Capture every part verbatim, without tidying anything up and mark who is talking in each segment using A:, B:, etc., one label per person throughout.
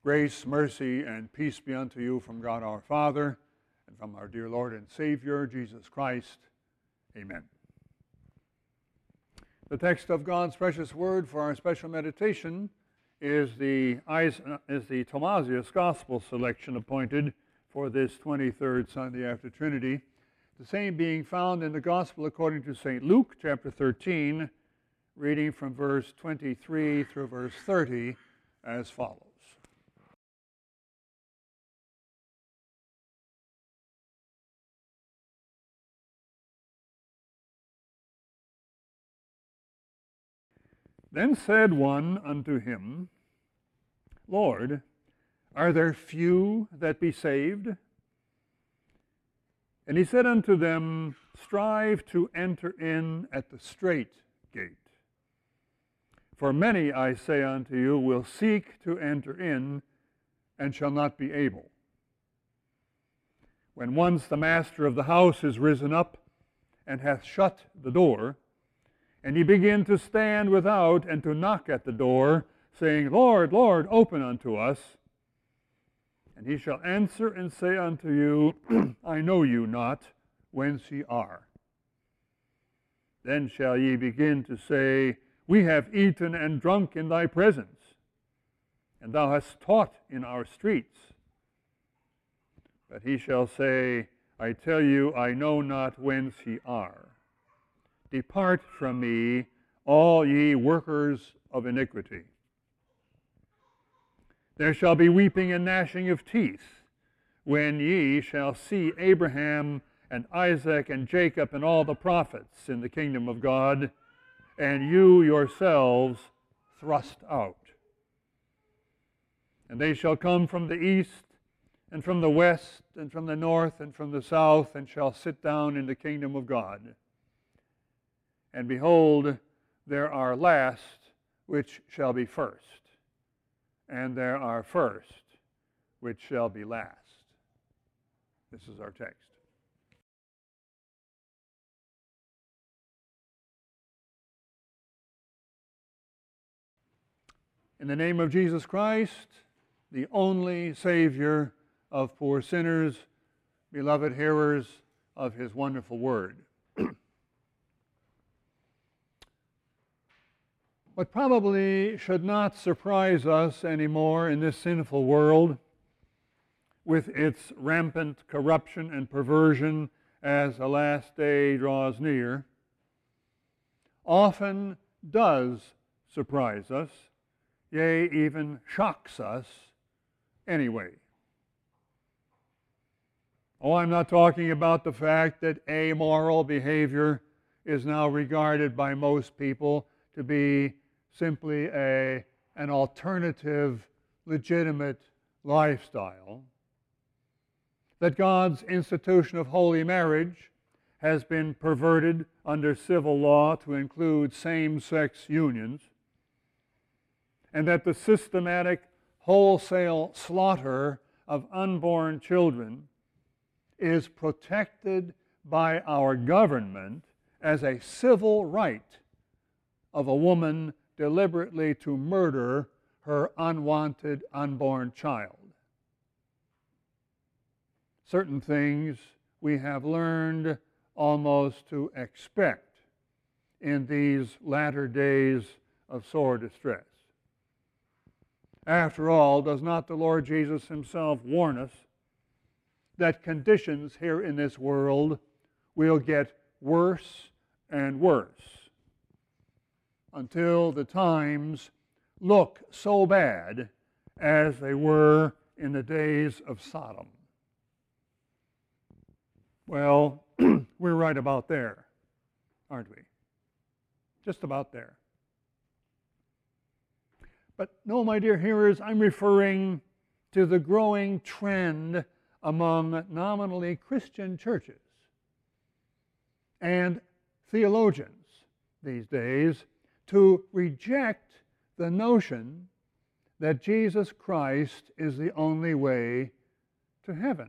A: Grace, mercy, and peace be unto you from God our Father and from our dear Lord and Savior, Jesus Christ. Amen. The text of God's precious word for our special meditation is the, is the Thomasius Gospel selection appointed for this twenty-third Sunday after Trinity, the same being found in the Gospel according to Saint Luke, chapter thirteen, reading from verse twenty-three through verse thirty as follows. Then said one unto him, Lord, are there few that be saved? And he said unto them, Strive to enter in at the strait gate. For many, I say unto you, will seek to enter in, and shall not be able. When once the master of the house is risen up, and hath shut the door, and ye begin to stand without, and to knock at the door, saying, Lord, Lord, open unto us. And he shall answer and say unto you, I know you not, whence ye are. Then shall ye begin to say, We have eaten and drunk in thy presence, and thou hast taught in our streets. But he shall say, I tell you, I know not whence ye are. Depart from me, all ye workers of iniquity. There shall be weeping and gnashing of teeth, when ye shall see Abraham and Isaac and Jacob and all the prophets in the kingdom of God, and you yourselves thrust out. And they shall come from the east, and from the west, and from the north, and from the south, and shall sit down in the kingdom of God. And behold, there are last which shall be first, and there are first which shall be last. This is our text. In the name of Jesus Christ, the only Savior of poor sinners, beloved hearers of his wonderful word. What probably should not surprise us anymore in this sinful world, with its rampant corruption and perversion as the last day draws near, often does surprise us, yea, even shocks us anyway. Oh, I'm not talking about the fact that amoral behavior is now regarded by most people to be simply a, an alternative, legitimate lifestyle. That God's institution of holy marriage has been perverted under civil law to include same-sex unions, and that the systematic wholesale slaughter of unborn children is protected by our government as a civil right of a woman deliberately to murder her unwanted unborn child. Certain things we have learned almost to expect in these latter days of sore distress. After all, does not the Lord Jesus himself warn us that conditions here in this world will get worse and worse until the times look so bad as they were in the days of Sodom? Well, we're right about there, aren't we? Just about there. But no, my dear hearers, I'm referring to the growing trend among nominally Christian churches and theologians these days to reject the notion that Jesus Christ is the only way to heaven.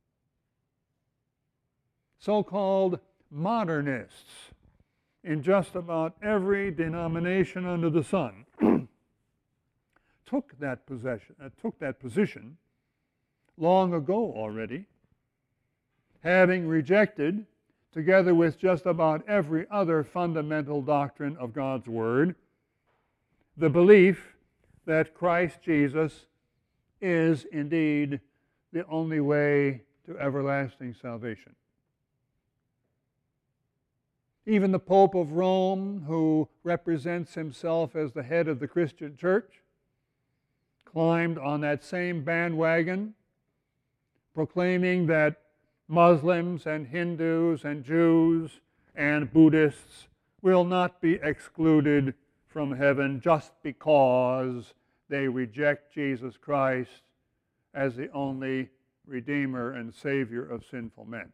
A: So-called modernists in just about every denomination under the sun took that possession, uh, took that position long ago already, having rejected, together with just about every other fundamental doctrine of God's Word, the belief that Christ Jesus is indeed the only way to everlasting salvation. Even the Pope of Rome, who represents himself as the head of the Christian Church, climbed on that same bandwagon, proclaiming that Muslims and Hindus and Jews and Buddhists will not be excluded from heaven just because they reject Jesus Christ as the only Redeemer and Savior of sinful men.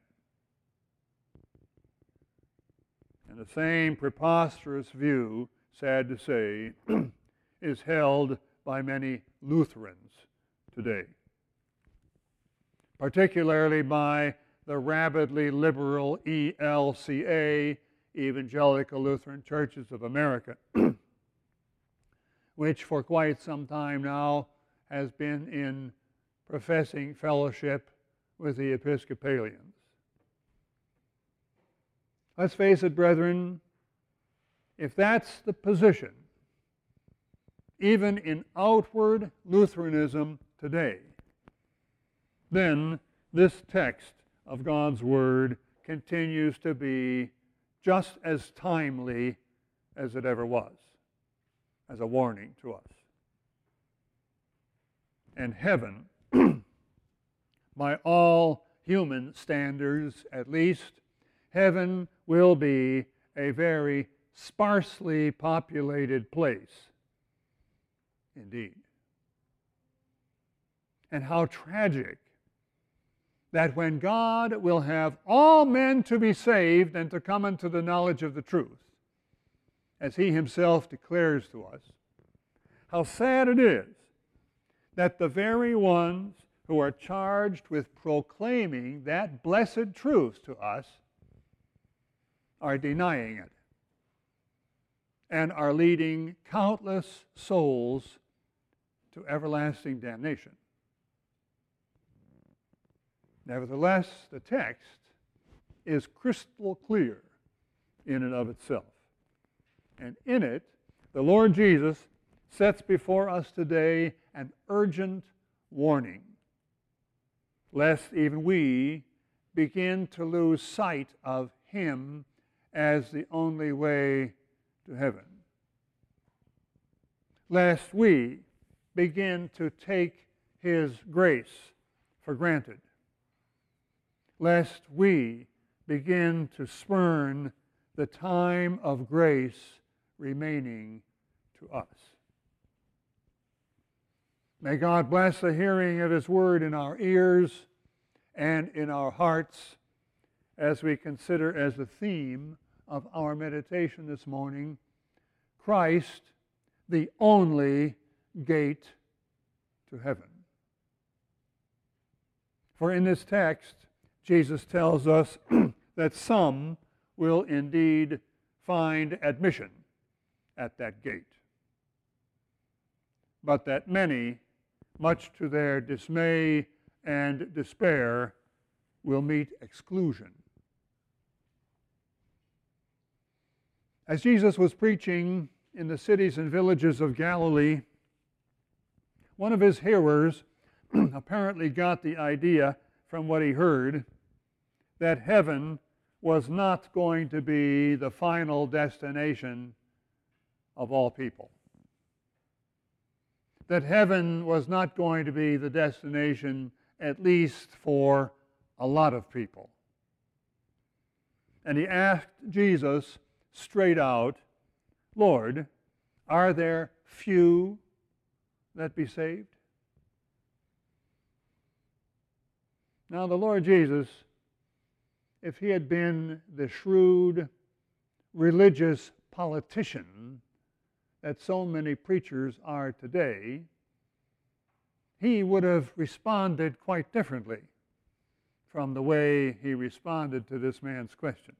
A: And the same preposterous view, sad to say, is held by many Lutherans today, particularly by the rabidly liberal E L C A, Evangelical Lutheran Churches of America, which for quite some time now has been in professing fellowship with the Episcopalians. Let's face it, brethren, if that's the position, even in outward Lutheranism today, then this text of God's Word continues to be just as timely as it ever was, as a warning to us. And heaven, by all human standards at least, heaven will be a very sparsely populated place indeed. And how tragic that when God will have all men to be saved and to come unto the knowledge of the truth, as He Himself declares to us, how sad it is that the very ones who are charged with proclaiming that blessed truth to us are denying it and are leading countless souls to everlasting damnation. Nevertheless, the text is crystal clear in and of itself. And in it, the Lord Jesus sets before us today an urgent warning, lest even we begin to lose sight of Him as the only way to heaven, lest we begin to take His grace for granted, lest we begin to spurn the time of grace remaining to us. May God bless the hearing of His Word in our ears and in our hearts as we consider as the theme of our meditation this morning, Christ, the only gate to heaven. For in this text, Jesus tells us that some will indeed find admission at that gate, but that many, much to their dismay and despair, will meet exclusion. As Jesus was preaching in the cities and villages of Galilee, one of His hearers apparently got the idea from what he heard that heaven was not going to be the final destination of all people. That heaven was not going to be the destination, at least for a lot of people. And he asked Jesus straight out, Lord, are there few that be saved? Now the Lord Jesus, if He had been the shrewd religious politician that so many preachers are today, He would have responded quite differently from the way He responded to this man's question.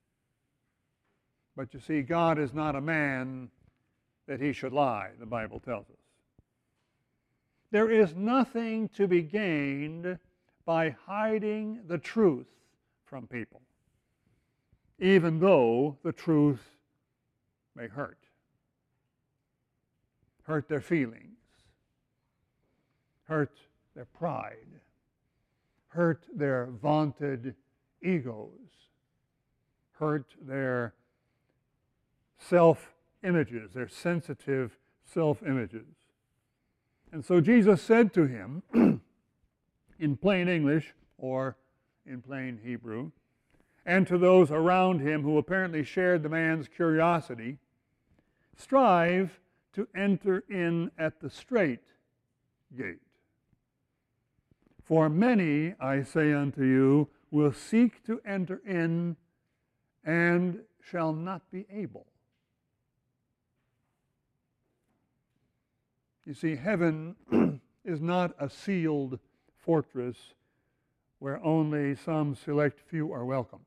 A: But you see, God is not a man that He should lie, the Bible tells us. There is nothing to be gained by hiding the truth from people, even though the truth may hurt. Hurt their feelings, hurt their pride, hurt their vaunted egos, hurt their self-images, their sensitive self-images. And so Jesus said to him, in plain English, or in plain Hebrew, and to those around him who apparently shared the man's curiosity, strive to enter in at the strait gate. For many, I say unto you, will seek to enter in and shall not be able. You see, heaven is not a sealed fortress where only some select few are welcome.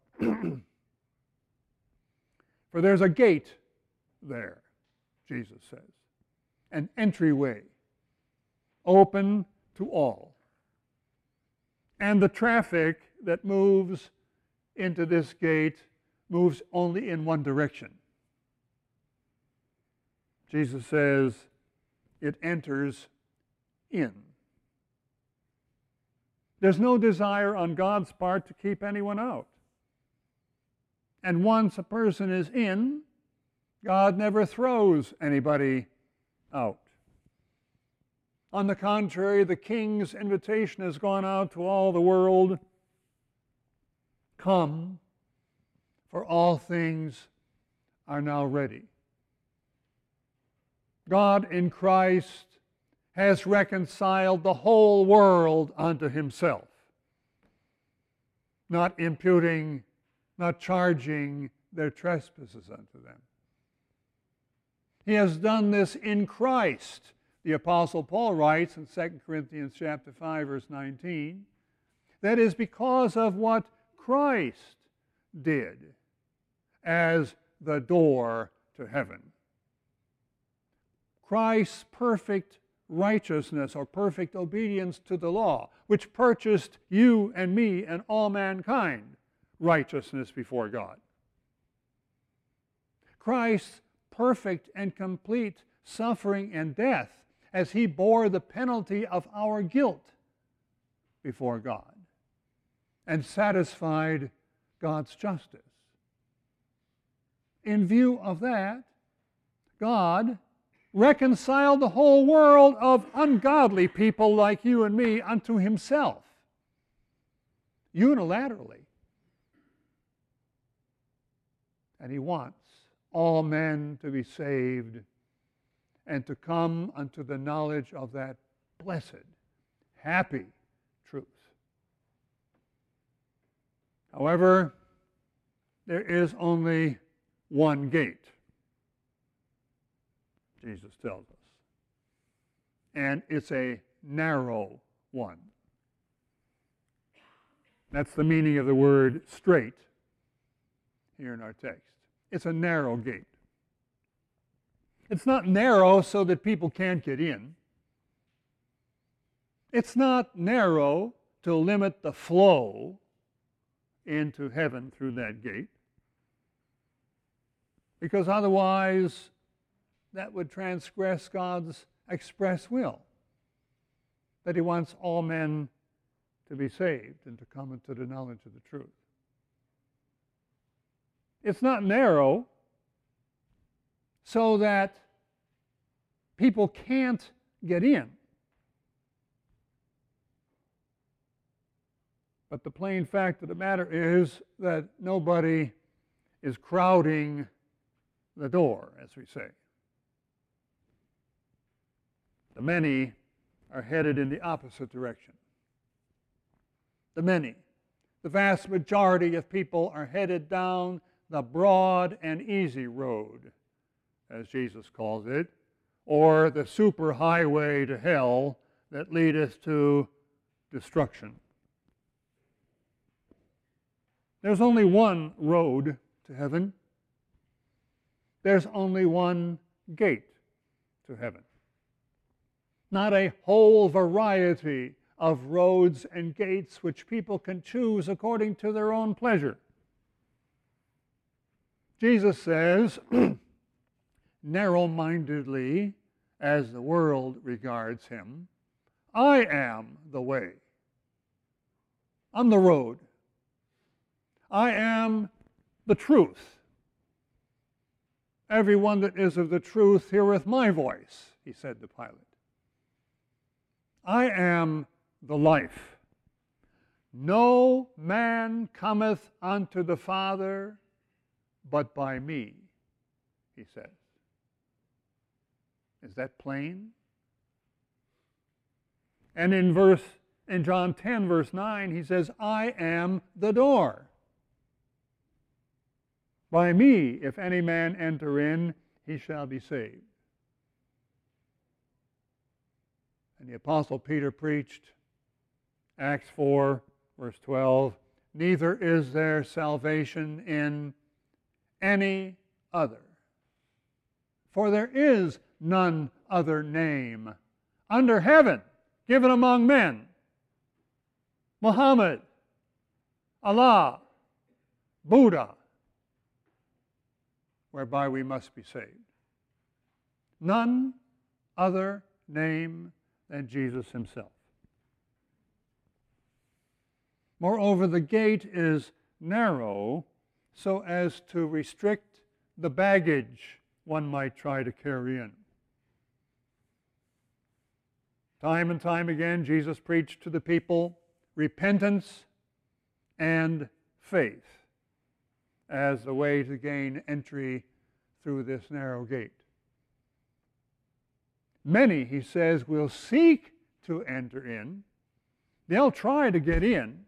A: For there's a gate there, Jesus says, an entryway open to all. And the traffic that moves into this gate moves only in one direction. Jesus says it enters in. There's no desire on God's part to keep anyone out. And once a person is in, God never throws anybody out. On the contrary, the King's invitation has gone out to all the world. Come, for all things are now ready. God in Christ has reconciled the whole world unto himself, not imputing, not charging their trespasses unto them. He has done this in Christ. The Apostle Paul writes in Second Corinthians chapter five, verse nineteen, that is because of what Christ did as the door to heaven. Christ's perfect righteousness or perfect obedience to the law, which purchased you and me and all mankind righteousness before God. Christ's perfect and complete suffering and death as he bore the penalty of our guilt before God and satisfied God's justice. In view of that, God reconciled the whole world of ungodly people like you and me unto himself, unilaterally. And he wants all men to be saved and to come unto the knowledge of that blessed, happy truth. However, there is only one gate, Jesus tells us, and it's a narrow one. That's the meaning of the word strait here in our text. It's a narrow gate. It's not narrow so that people can't get in. It's not narrow to limit the flow into heaven through that gate, because otherwise that would transgress God's express will, that he wants all men to be saved and to come into the knowledge of the truth. It's not narrow so that people can't get in. But the plain fact of the matter is that nobody is crowding the door, as we say. The many are headed in the opposite direction. The many, the vast majority of people are headed down the broad and easy road, as Jesus calls it, or the super highway to hell that leadeth to destruction. There's only one road to heaven. There's only one gate to heaven. not a whole variety of roads and gates which people can choose according to their own pleasure. Jesus says, narrow-mindedly, as the world regards him, I am the way. I'm the road. I am the truth. Everyone that is of the truth heareth my voice, he said to Pilate. I am the life. No man cometh unto the Father but by me, he says. Is that plain? And in verse in John ten, verse nine, he says, I am the door. By me, if any man enter in, he shall be saved. And the Apostle Peter preached, Acts four, verse twelve, neither is there salvation in any other. For there is none other name under heaven given among men. Muhammad, Allah, Buddha, whereby we must be saved. None other name than Jesus himself. Moreover, the gate is narrow so as to restrict the baggage one might try to carry in. Time and time again, Jesus preached to the people repentance and faith as the way to gain entry through this narrow gate. Many, he says, will seek to enter in. They'll try to get in,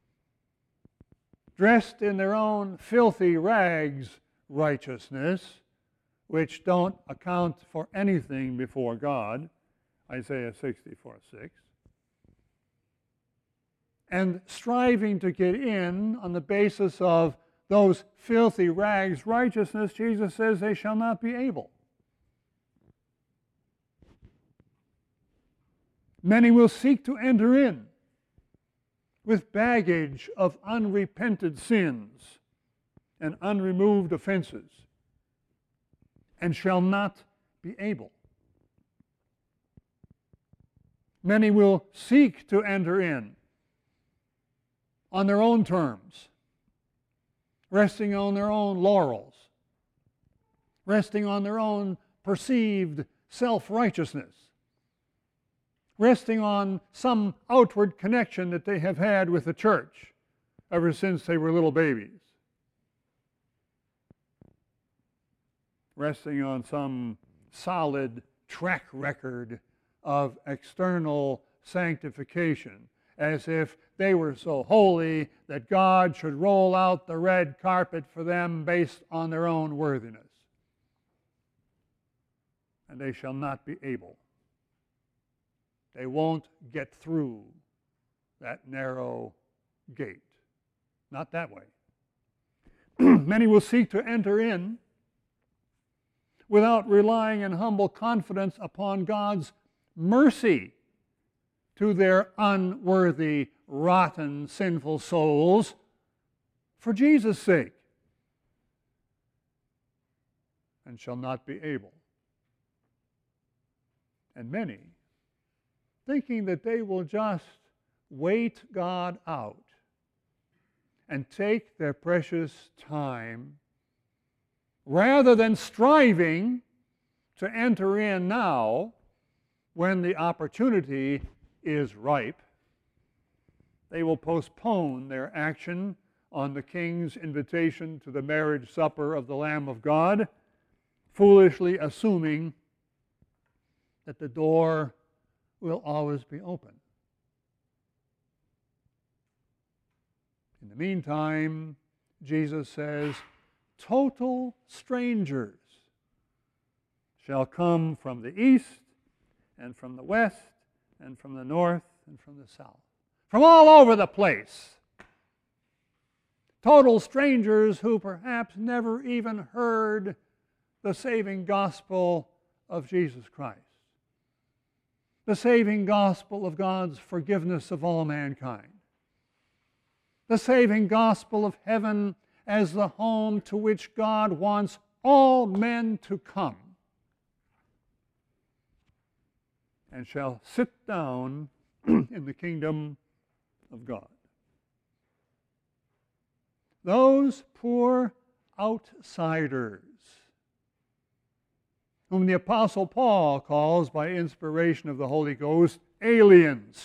A: dressed in their own filthy rags righteousness, which don't account for anything before God, Isaiah sixty-four six, and striving to get in on the basis of those filthy rags righteousness, Jesus says they shall not be able. Many will seek to enter in with baggage of unrepented sins and unremoved offenses, and shall not be able. Many will seek to enter in on their own terms, resting on their own laurels, resting on their own perceived self-righteousness, resting on some outward connection that they have had with the church ever since they were little babies, resting on some solid track record of external sanctification, as if they were so holy that God should roll out the red carpet for them based on their own worthiness. And they shall not be able. They won't get through that narrow gate. Not that way. Many will seek to enter in without relying in humble confidence upon God's mercy to their unworthy, rotten, sinful souls for Jesus' sake, and shall not be able. And many, thinking that they will just wait God out and take their precious time, rather than striving to enter in now when the opportunity is ripe, they will postpone their action on the king's invitation to the marriage supper of the Lamb of God, foolishly assuming that the door will always be open. In the meantime, Jesus says, total strangers shall come from the east and from the west and from the north and from the south, from all over the place. Total strangers who perhaps never even heard the saving gospel of Jesus Christ. the saving gospel of God's forgiveness of all mankind, the saving gospel of heaven as the home to which God wants all men to come, and shall sit down in the kingdom of God. Those poor outsiders, whom the Apostle Paul calls by inspiration of the Holy Ghost aliens,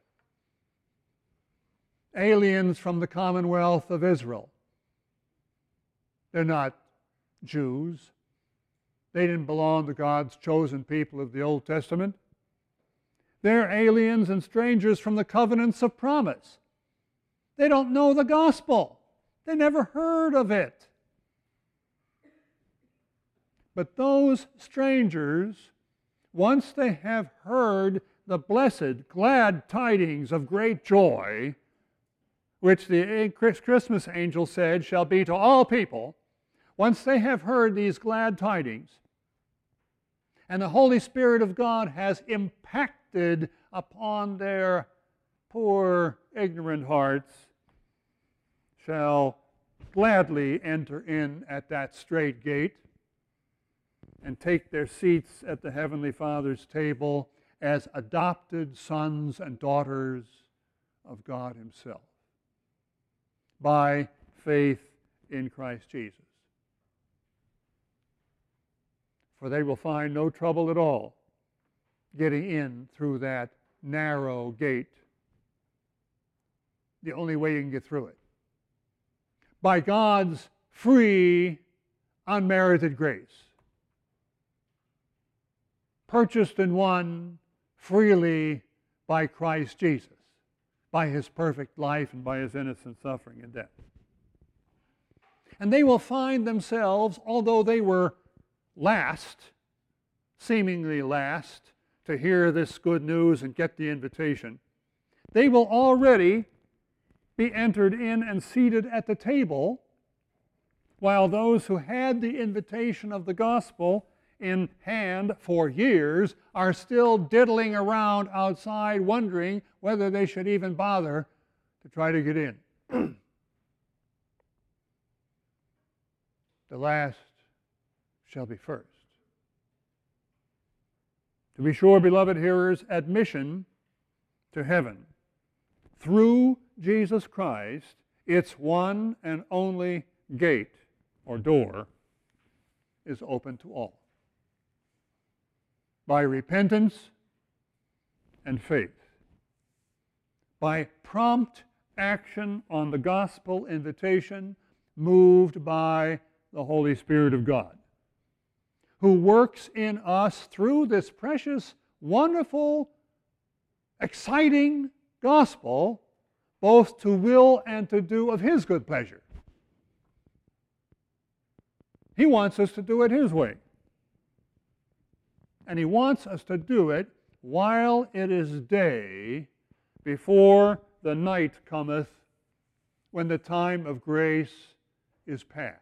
A: aliens from the commonwealth of Israel. They're not Jews. They didn't belong to God's chosen people of the Old Testament. They're aliens and strangers from the covenants of promise. They don't know the gospel. They never heard of it. But those strangers, once they have heard the blessed, glad tidings of great joy, which the Christmas angel said shall be to all people, once they have heard these glad tidings, and the Holy Spirit of God has impacted upon their poor, ignorant hearts, shall gladly enter in at that strait gate and take their seats at the Heavenly Father's table as adopted sons and daughters of God Himself by faith in Christ Jesus. For they will find no trouble at all getting in through that narrow gate. The only way you can get through it. By God's free, unmerited grace. Purchased and won freely by Christ Jesus, by His perfect life and by His innocent suffering and death. And they will find themselves, although they were last, seemingly last, to hear this good news and get the invitation, they will already be entered in and seated at the table, while those who had the invitation of the gospel in hand for years are still diddling around outside, wondering whether they should even bother to try to get in. The last shall be first. To be sure, beloved hearers, admission to heaven through Jesus Christ, its one and only gate or door, is open to all. By repentance and faith. By prompt action on the gospel invitation, moved by the Holy Spirit of God, who works in us through this precious, wonderful, exciting gospel, both to will and to do of His good pleasure. He wants us to do it His way. And He wants us to do it while it is day, before the night cometh, when the time of grace is past.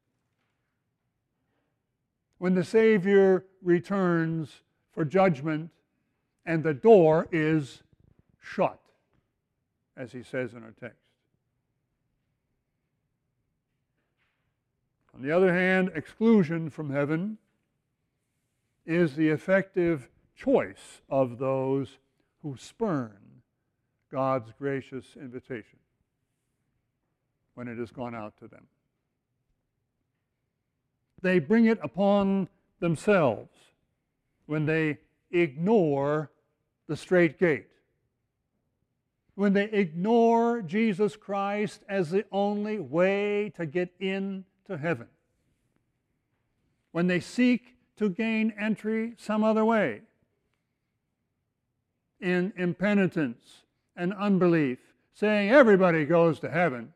A: When the Savior returns for judgment and the door is shut, as He says in our text. On the other hand, exclusion from heaven is the effective choice of those who spurn God's gracious invitation when it has gone out to them. They bring it upon themselves when they ignore the strait gate, when they ignore Jesus Christ as the only way to get into heaven, when they seek to gain entry some other way, in impenitence and unbelief, saying everybody goes to heaven,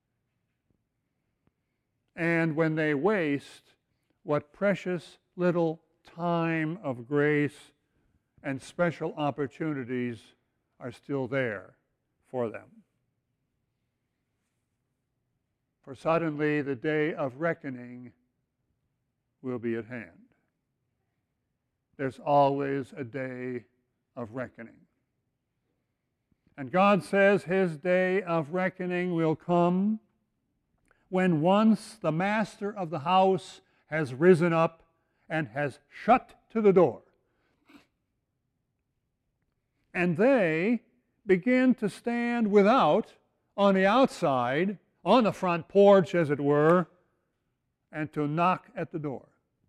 A: and when they waste what precious little time of grace and special opportunities are still there for them. For suddenly the day of reckoning will be at hand. There's always a day of reckoning. And God says his day of reckoning will come when once the master of the house has risen up and has shut to the door, and they begin to stand without, on the outside, on the front porch, as it were, and to knock at the door.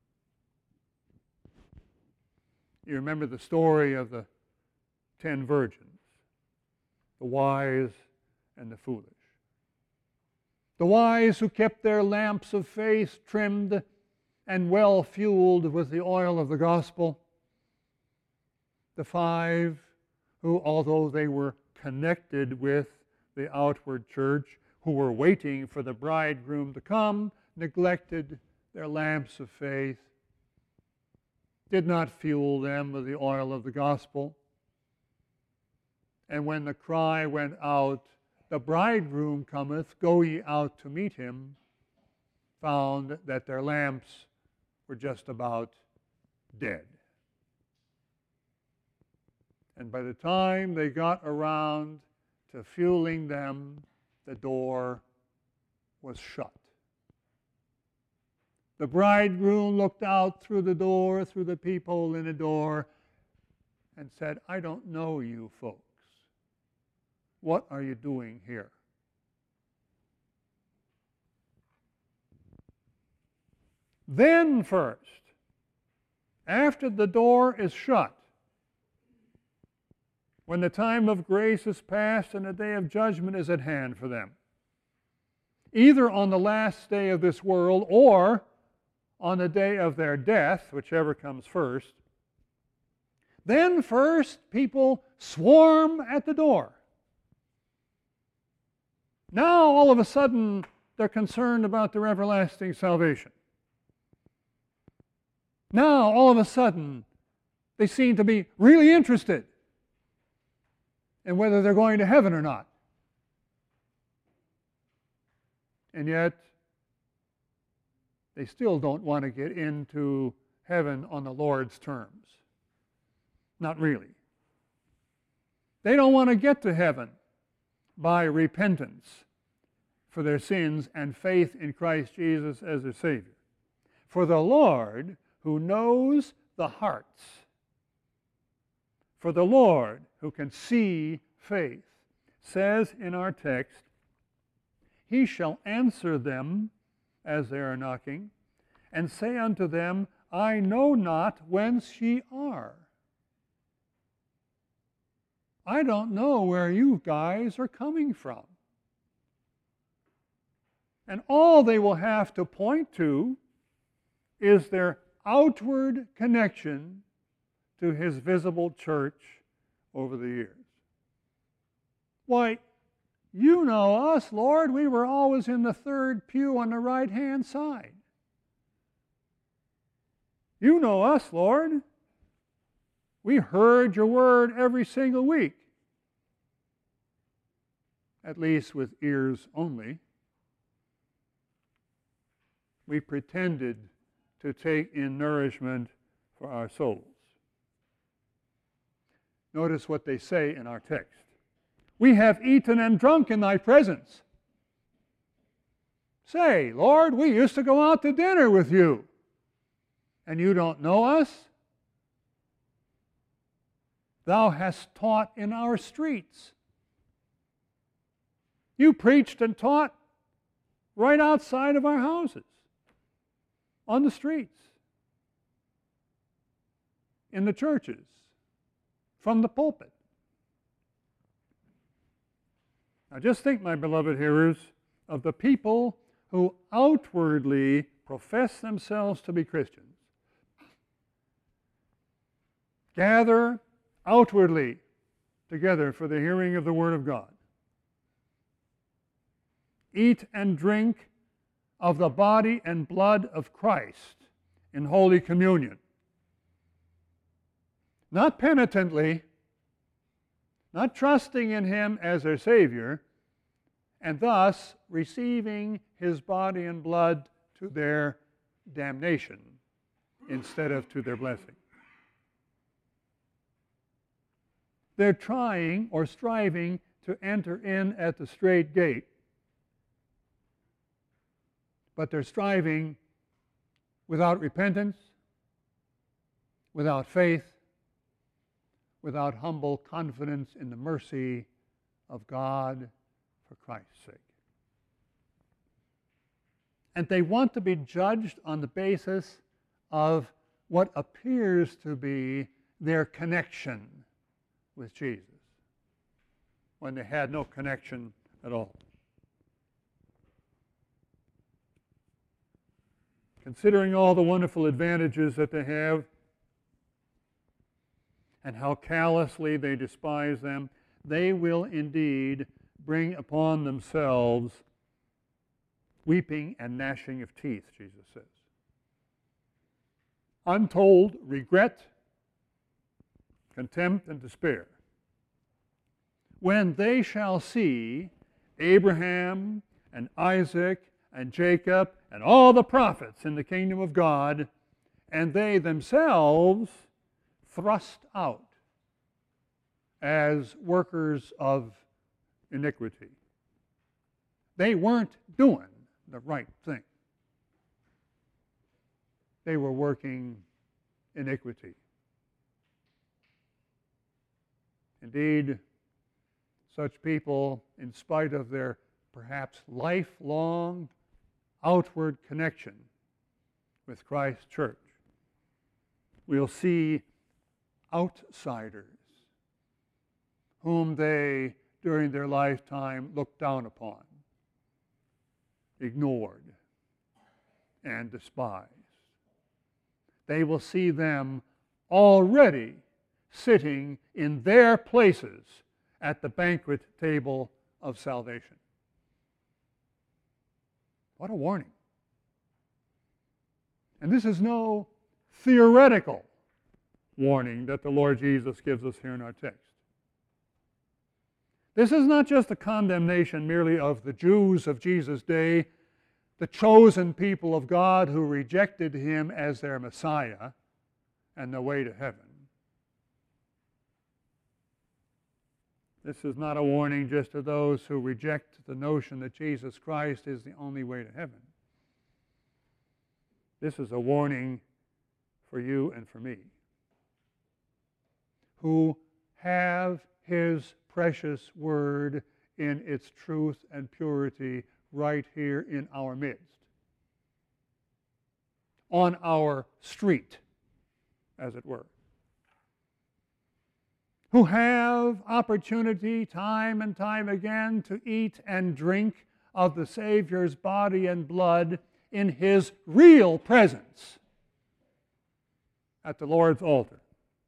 A: You remember the story of the ten virgins, the wise and the foolish. The wise who kept their lamps of faith trimmed and well fueled with the oil of the gospel. The five who, although they were connected with the outward church, who were waiting for the bridegroom to come, neglected their lamps of faith, did not fuel them with the oil of the gospel. And when the cry went out, the bridegroom cometh, go ye out to meet him, found that their lamps were just about dead. And by the time they got around to fueling them, the door was shut. The bridegroom looked out through the door, through the peephole in the door, and said, I don't know you folks. What are you doing here? Then first, after the door is shut, when the time of grace is past and the day of judgment is at hand for them, either on the last day of this world or on the day of their death, whichever comes first, then first people swarm at the door. Now all of a sudden they're concerned about their everlasting salvation. Now all of a sudden they seem to be really interested in whether they're going to heaven or not. And yet they still don't want to get into heaven on the Lord's terms. Not really. They don't want to get to heaven by repentance for their sins and faith in Christ Jesus as their Savior. For the Lord, who knows the hearts, for the Lord, who can see faith, says in our text, He shall answer them as they are knocking, and say unto them, I know not whence ye are. I don't know where you guys are coming from. And all they will have to point to is their outward connection to His visible church over the years. Why, you know us, Lord. We were always in the third pew on the right-hand side. You know us, Lord. We heard your word every single week, at least with ears only. We pretended to take in nourishment for our souls. Notice what they say in our text. We have eaten and drunk in thy presence. Say, Lord, we used to go out to dinner with you, and you don't know us? Thou hast taught in our streets. You preached and taught right outside of our houses, on the streets, in the churches, from the pulpit. Now just think, my beloved hearers, of the people who outwardly profess themselves to be Christians, gather outwardly together for the hearing of the Word of God, eat and drink of the body and blood of Christ in Holy Communion, not penitently, not trusting in Him as their Savior, and thus receiving His body and blood to their damnation instead of to their blessing. They're trying or striving to enter in at the straight gate, but they're striving without repentance, without faith, without humble confidence in the mercy of God for Christ's sake. And they want to be judged on the basis of what appears to be their connection with Jesus, when they had no connection at all. Considering all the wonderful advantages that they have and how callously they despise them, they will indeed bring upon themselves weeping and gnashing of teeth, Jesus says. Untold regret, contempt, and despair. When they shall see Abraham and Isaac and Jacob and all the prophets in the kingdom of God, and they themselves thrust out as workers of iniquity. They weren't doing the right thing. They were working iniquity. Indeed, such people, in spite of their perhaps lifelong outward connection with Christ's church, we'll see outsiders whom they, during their lifetime, looked down upon, ignored, and despised. They will see them already sitting in their places at the banquet table of salvation. What a warning. And this is no theoretical warning that the Lord Jesus gives us here in our text. This is not just a condemnation merely of the Jews of Jesus' day, the chosen people of God who rejected him as their Messiah and the way to heaven. This is not a warning just to those who reject the notion that Jesus Christ is the only way to heaven. This is a warning for you and for me, who have his precious word in its truth and purity right here in our midst, on our street, as it were, who have opportunity time and time again to eat and drink of the Savior's body and blood in his real presence at the Lord's altar,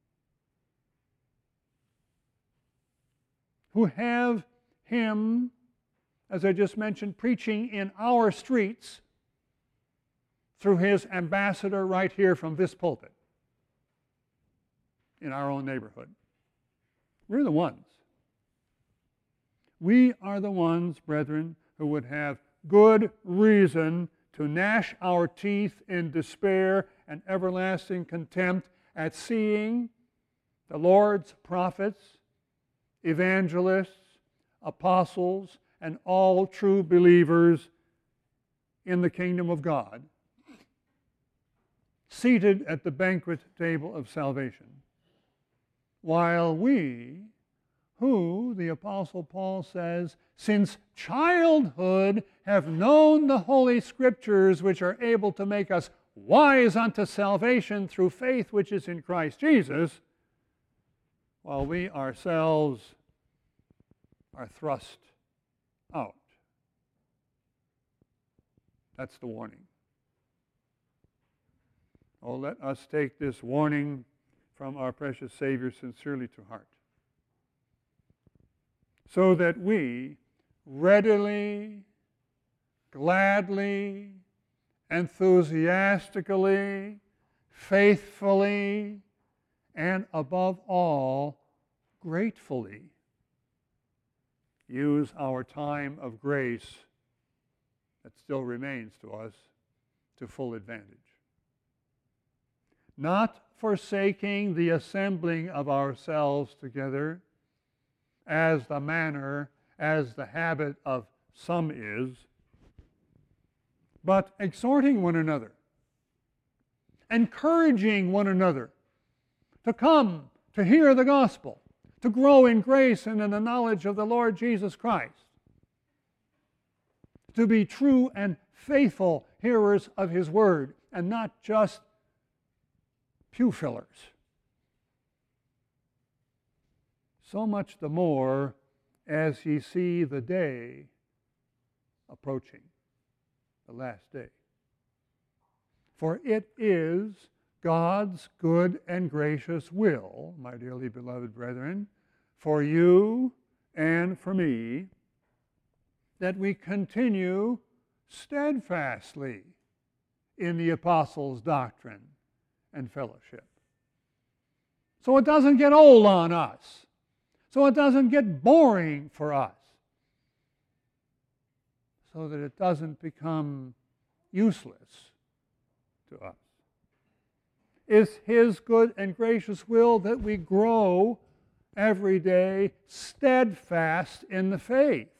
A: who have him, as I just mentioned, preaching in our streets through his ambassador right here from this pulpit in our own neighborhood. We're the ones. We are the ones, brethren, who would have good reason to gnash our teeth in despair and everlasting contempt at seeing the Lord's prophets, evangelists, apostles, and all true believers in the kingdom of God seated at the banquet table of salvation, while we, who, the Apostle Paul says, since childhood have known the Holy Scriptures, which are able to make us wise unto salvation through faith which is in Christ Jesus, while we ourselves are thrust out. That's the warning. Oh, let us take this warning from our precious Savior sincerely to heart, so that we readily, gladly, enthusiastically, faithfully, and above all, gratefully use our time of grace that still remains to us to full advantage. Not forsaking the assembling of ourselves together, as the manner, as the habit of some is, but exhorting one another, encouraging one another to come to hear the gospel, to grow in grace and in the knowledge of the Lord Jesus Christ, to be true and faithful hearers of His word, and not just pew fillers. So much the more as ye see the day approaching, the last day. For it is God's good and gracious will, my dearly beloved brethren, for you and for me, that we continue steadfastly in the apostles' doctrine and fellowship. So it doesn't get old on us. So it doesn't get boring for us. So that it doesn't become useless to us. It's His good and gracious will that we grow every day steadfast in the faith.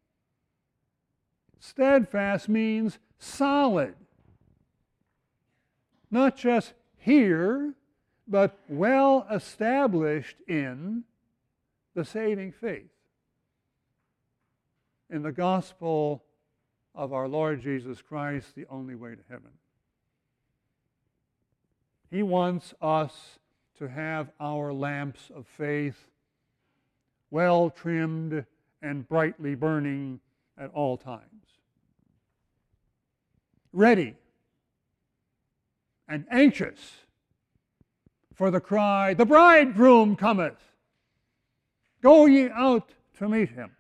A: Steadfast means solid. Not just here, but well established in the saving faith, in the gospel of our Lord Jesus Christ, the only way to heaven. He wants us to have our lamps of faith well trimmed and brightly burning at all times, ready and anxious for the cry, "The bridegroom cometh! Go ye out to meet him."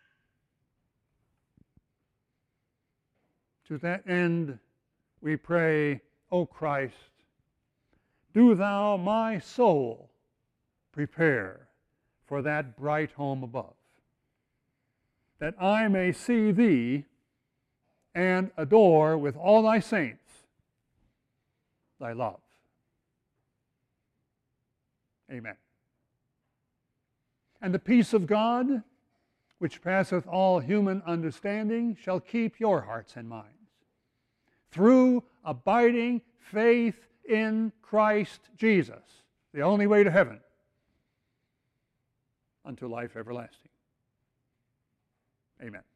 A: To that end, we pray, O Christ, do thou my soul prepare for that bright home above, that I may see thee and adore with all thy saints thy love. Amen. And the peace of God, which passeth all human understanding, shall keep your hearts and minds through abiding faith in Christ Jesus, the only way to heaven, unto life everlasting. Amen.